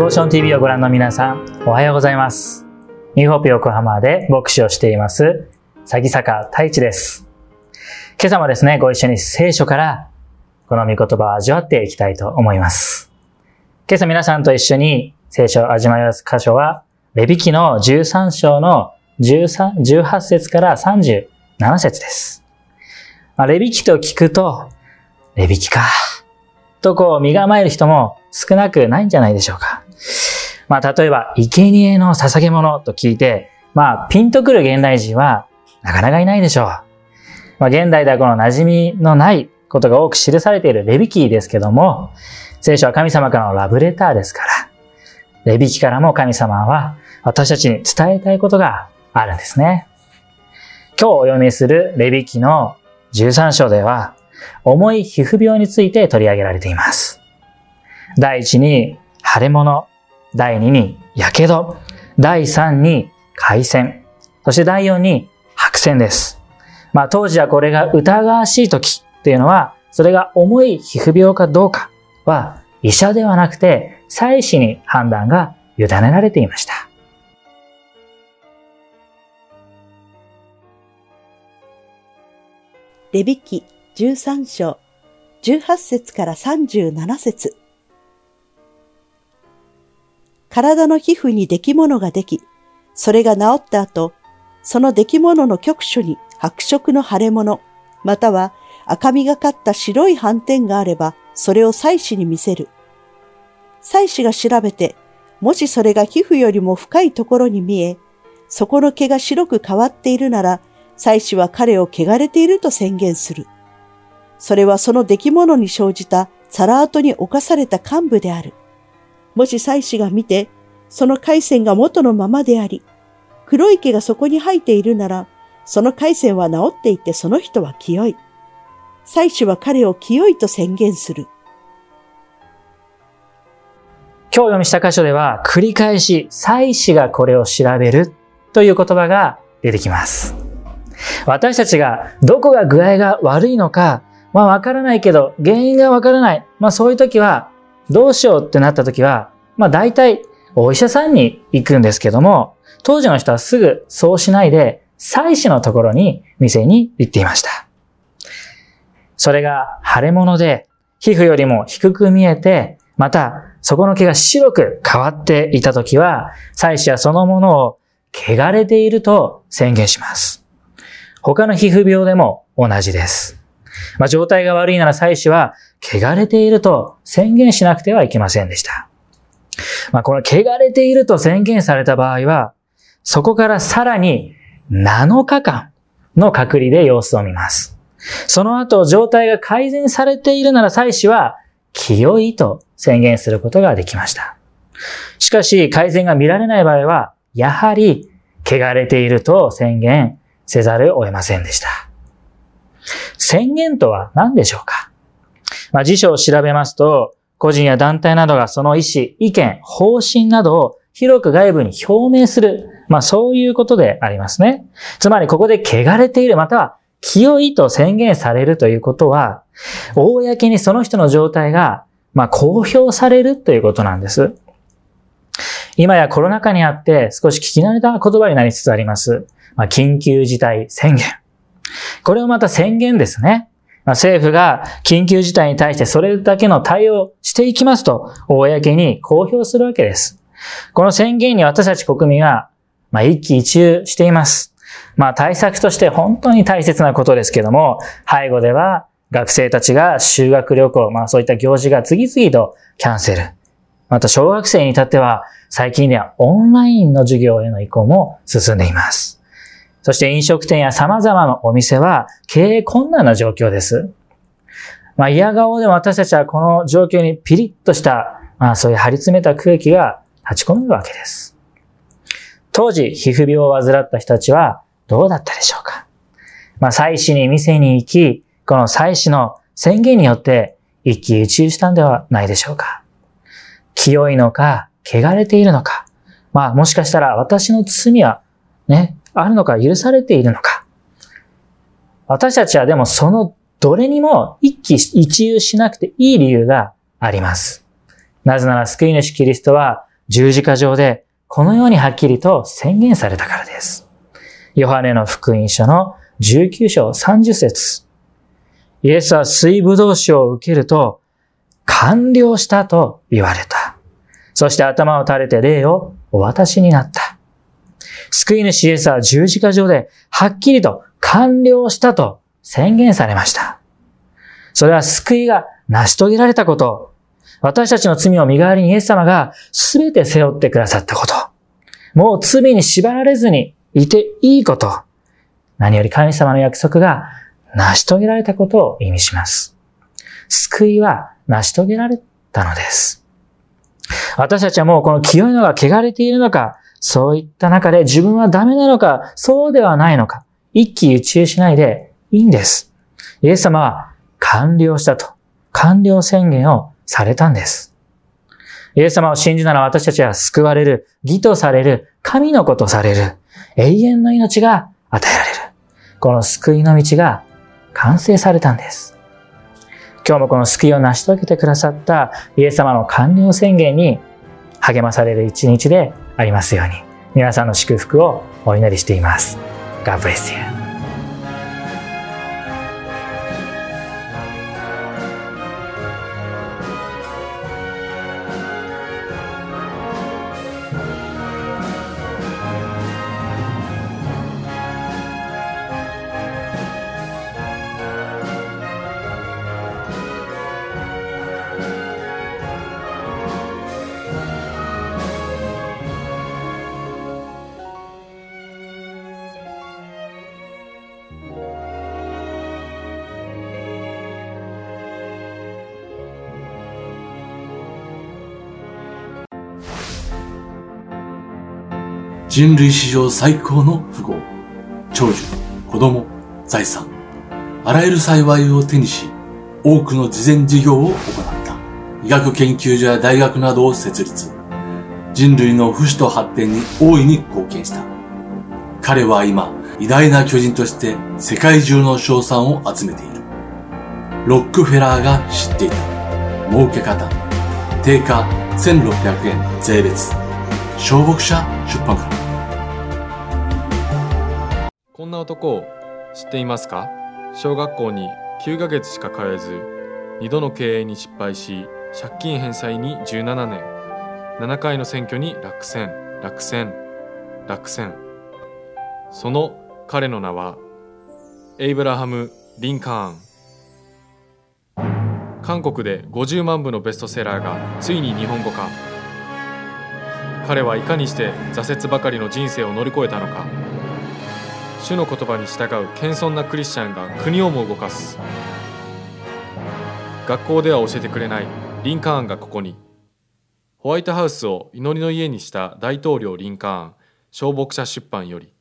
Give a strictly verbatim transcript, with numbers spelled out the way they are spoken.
デボーション ティーブイ をご覧の皆さん、おはようございます。ニューホープ横浜で牧師をしています、鷺坂太一です。今朝もですね、ご一緒に聖書からこの御言葉を味わっていきたいと思います。今朝皆さんと一緒に聖書を味わいます箇所は、レビ記のじゅうさん章のじゅうはち節からさんじゅうなな節です。まあ、レビ記と聞くと、レビ記か、とこう身構える人も少なくないんじゃないでしょうか。まあ、例えば、生贄の捧げ物と聞いて、まあ、ピンとくる現代人はなかなかいないでしょう。まあ、現代ではこの馴染みのないことが多く記されているレビ記ですけども、聖書は神様からのラブレターですから、レビ記からも神様は私たちに伝えたいことがあるんですね。今日お読みするレビ記のじゅうさん章では、重い皮膚病について取り上げられています。第一に腫れ物、第二に火傷、第三に海鮮、そして第四に白癬です。まあ当時はこれが疑わしい時っていうのは、それが重い皮膚病かどうかは医者ではなくて祭司に判断が委ねられていました。 レビ記じゅうさん章じゅうはち節からさんじゅうなな節。体の皮膚に出来物ができ、それが治った後、その出来物の局所に白色の腫れ物、または赤みがかった白い斑点があれば、それを祭司に見せる。祭司が調べて、もしそれが皮膚よりも深いところに見え、そこの毛が白く変わっているなら、祭司は彼を汚れていると宣言する。それはその出来物に生じた皿跡に侵された患部である。もし祭司が見て、その海鮮が元のままであり、黒い毛がそこに生えているなら、その海鮮は治っていてその人は清い。祭司は彼を清いと宣言する。 今日読みした箇所では、繰り返し祭司がこれを調べるという言葉が出てきます。私たちがどこが具合が悪いのか、まあわからないけど、原因がわからない。まあそういう時は、どうしようってなった時は、まあ大体お医者さんに行くんですけども、当時の人はすぐそうしないで、祭司のところに店に行っていました。それが腫れ物で、皮膚よりも低く見えて、またそこの毛が白く変わっていた時は、祭司はそのものを汚れていると宣言します。他の皮膚病でも同じです。まあ、状態が悪いなら祭司は、汚れていると宣言しなくてはいけませんでした。まあ、この汚れていると宣言された場合は、そこからさらになのかかんの隔離で様子を見ます。その後、状態が改善されているなら祭司は、清いと宣言することができました。しかし、改善が見られない場合は、やはり、汚れていると宣言せざるを得ませんでした。宣言とは何でしょうか。まあ、辞書を調べますと、個人や団体などがその意思、意見、方針などを広く外部に表明する。まあそういうことでありますね。つまりここで汚れているまたは清いと宣言されるということは、公にその人の状態がまあ公表されるということなんです。今やコロナ禍にあって少し聞き慣れた言葉になりつつあります。まあ、緊急事態宣言。これをまた宣言ですね。まあ、政府が緊急事態に対してそれだけの対応をしていきますと、公に公表するわけです。この宣言に私たち国民が、まあ、一喜一憂しています。まあ、対策として本当に大切なことですけども、背後では学生たちが修学旅行、まあそういった行事が次々とキャンセル。また小学生に至っては、最近ではオンラインの授業への移行も進んでいます。そして飲食店や様々なお店は経営困難な状況です。まあ嫌顔でも私たちはこの状況にピリッとした、まあそういう張り詰めた空気が立ち込めるわけです。当時皮膚病を患った人たちはどうだったでしょうか。まあ祭司に店に行き、この祭司の宣言によって一喜一憂したんではないでしょうか。清いのか、汚れているのか。まあもしかしたら私の罪はね、あるのか許されているのか。私たちはでもそのどれにも一喜一憂しなくていい理由があります。なぜなら救い主キリストは十字架上でこのようにはっきりと宣言されたからです。ヨハネの福音書のじゅうきゅう章さんじゅっ節。イエスは水ぶどう酒を受けると、完了したと言われた。そして頭を垂れて霊をお渡しになった。救い主イエスは十字架上ではっきりと完了したと宣言されました。それは救いが成し遂げられたこと、私たちの罪を身代わりにイエス様が全て背負ってくださったこと、もう罪に縛られずにいていいこと、何より神様の約束が成し遂げられたことを意味します。救いは成し遂げられたのです。私たちはもうこの清いのが汚れているのか、そういった中で自分はダメなのか、そうではないのか、一喜一憂しないでいいんです。イエス様は完了したと、完了宣言をされたんです。イエス様を信じなら私たちは救われる、義とされる、神の子とされる、永遠の命が与えられる。この救いの道が完成されたんです。今日もこの救いを成し遂げてくださったイエス様の完了宣言に励まされる一日でありますように、皆さんの祝福をお祈りしています。God bless you. 人類史上最高の富豪、長寿、子供、財産、あらゆる幸いを手にし、多くの慈善事業を行った。医学研究所や大学などを設立。人類の不死と発展に大いに貢献した。彼は今、偉大な巨人として世界中の称賛を集めている。ロックフェラーが知っていた。儲け方。定価せんろっぴゃくえん税別。小牧社出版から。 こんな男を知っていますか？小学校にきゅうかげつしか通えず、にどの経営に失敗し、借金返済にじゅうななねん、ななかいの選挙に落選、落選、落選。その彼の名は、エイブラハム・リンカーン。韓国でごじゅうまんぶのベストセラーがついに日本語化。彼はいかにして挫折ばかりの人生を乗り越えたのか。主の言葉に従う謙遜なクリスチャンが国をも動かす。学校では教えてくれないリンカーンがここに。ホワイトハウスを祈りの家にした大統領リンカーン、小牧社出版より。